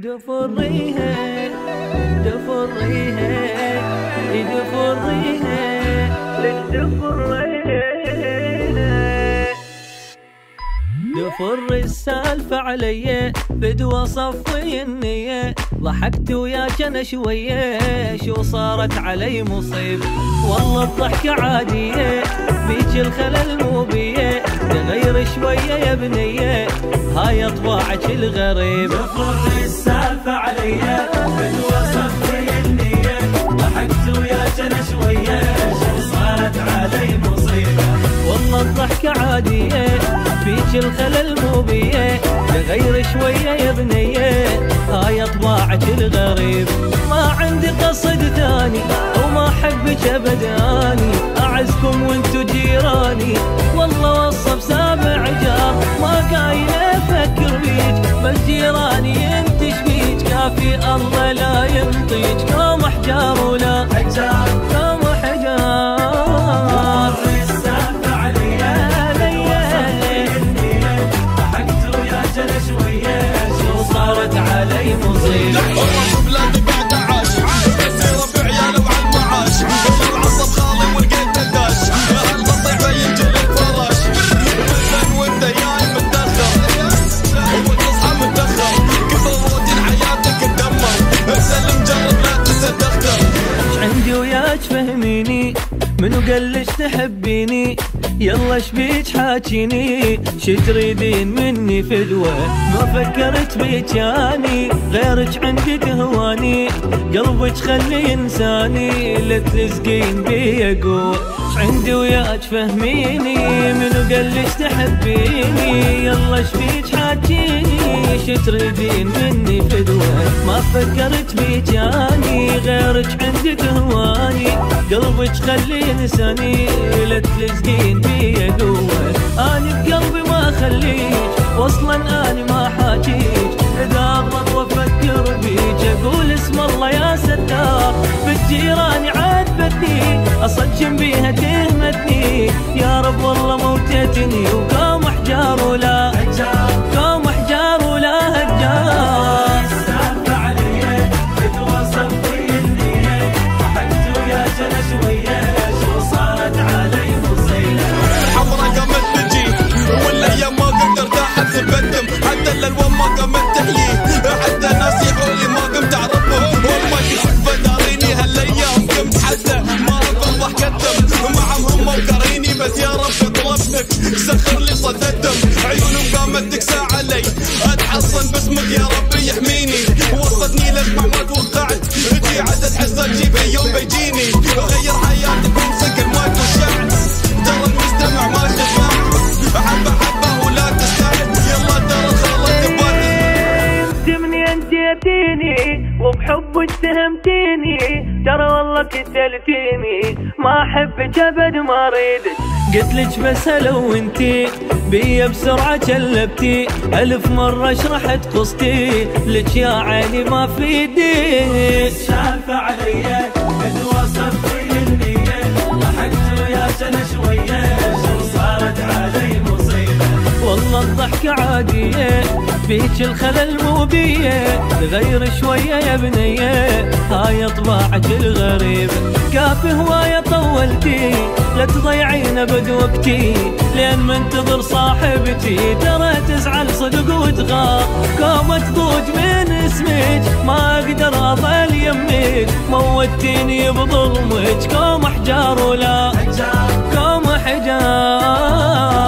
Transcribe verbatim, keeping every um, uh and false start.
دفريها دفريها دفريها دفريها دفر السالفة علي بدوى صفي النية ضحكت وياك انا شوية شو صارت علي مصيبة والله الضحكة عادية بيك الخلل مو بيه تغير شوية يا بنية هاي طباعك الغريبة. دفر السالفة علي بدوى صفي النية ضحكت وياك انا شوية شو صارت علي مصيبة والله الضحكة عادية بيك الخلل مو بيه تغير شوية يا بنية هاي طباعك الغريب. ما عندي قصد ثاني وما احبك ابداني اعزكم وانتو جيراني والله وصف سابع جار ما قايل افكر بيك بس جيراني انت شبيك كافي الله لا ينطيك قوم احجار ولا حجار قوم حجار. علي مصيبة الرب بلادي بعد عاش يصير بعياله وعلى المعاش العصب خالي والقيد داش هالقطيع بيجي للفراش مثلا وانت جاي متاخر وتصحى متاخر كثر روتين حياتك تدمر اسال مجرب لا تتدخل. عندي وياك فهميني منو قالش تحبيني يلا شبيك حاجيني شي تريدين مني فدوة ما فكرت بيك اني غيرك عندي تهواني قلبك خلي انساني لا تلزقين بيا قوة. عندي وياك فهميني منو قالش تحبيني يلا شبيك حاجيني شي تريدين مني فدوة ما فكرت بيك اني غيرك عندي تهواني قلبك خلي انساني لا تلزقين بيا قوة. اني بقلبي ما خليك واصلا اني ما حاجيك اذا اغلط وافكر بيك اقول اسم الله يا ستار بالجيران عاتبتني اصجم بيها تهمتني يا رب والله موتتني وقام احجار ولا حجار قام احجار ولا هجار. السالفة علي بدوى صفي النية ضحكت وياك انا شوية شو صارت علي مصيبة الحمرا قامت تجي والايام ما قدرت احس بدم حتى الالوان ما قامت تحيي حتى ناس يقولي ما قمت اعرفهم والله كنت بداريني هالايام قمت حتى ما رفض ضحكتهم معهم هم وكريني بس يا رب طلبتك سخر لي صدتهم عيونهم قامت تكسى علي اتحصن باسمك يا ربي يحميني وصلتني لاسمع ما توقعت تجي عدد حصة تجيب يوم بيجيني غير حياتك وامسك المايك والشعر ترى المستمع ما شفاع حبة حبة ولا تستعد يلا ترى خلصت ببالي انت مني انتيتيني وبحبك اتهمتيني ترى والله كتلتيني ما احبك ابد ما اريدك قلتلك بس لو انتي بيا بسرعة كلبتي الف مرة شرحت قصتي لك يا عيني ما في ايدي. السالفة علي بدوى صفي النية ضحكت وياك انا شوية شو صارت علي مصيبة والله الضحكة عادية بيك الخلل مو بيه تغير شوية يا بنية هاي طباعك الغريبة. كافي هواية طولتي لا تضيعين ابد وقتي لين منتظر صاحبتي ترى تزعل صدق وتغار قامت تضوج من اسمك ما اقدر اظل يمك موتيني بظلمك قوم احجار ولا حجار قوم حجار.